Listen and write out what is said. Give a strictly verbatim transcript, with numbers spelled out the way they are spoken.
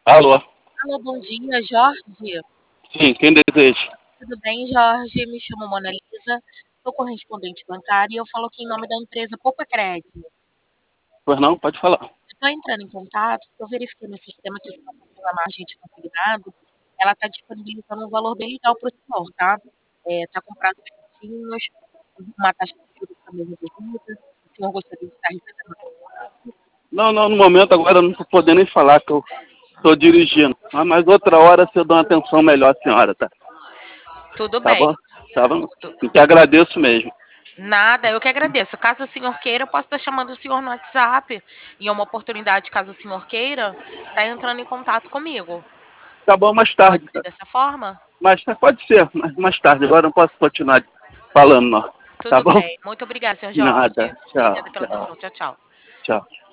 Alô? Alô, bom dia, Jorge. Sim, quem deseja? Tudo bem, Jorge? Me chamo Mona Lisa, sou correspondente bancária e eu falo aqui em nome da empresa Poupa Crédito. Pois não, pode falar. Estou entrando em contato, porque eu verifiquei no sistema que a margem de consignado, ela está disponibilizando um valor bem legal para o senhor, tá? Está com prazos curtinhos, uma taxa de juros também reduzida. O senhor gostaria de estar recebendo? Não, não, no momento agora eu não estou podendo nem falar que eu estou dirigindo. Ah, mas outra hora se eu dou uma atenção melhor à senhora, tá? Tudo Tá bem. bom? Tá bom? Tudo. Eu te agradeço mesmo. Nada, eu que agradeço. Caso o senhor queira, eu posso estar chamando o senhor no WhatsApp. E é uma oportunidade, caso o senhor queira, tá entrando em contato comigo. Tá bom, mais Pode tarde. ser dessa forma? Mas pode ser, mas mais tarde. Agora eu não posso continuar falando, não. Tá Tudo bom? bem. Muito obrigada, senhor Nada. Jorge. Tchau, Obrigada pela tchau, atenção. Tchau, tchau. tchau.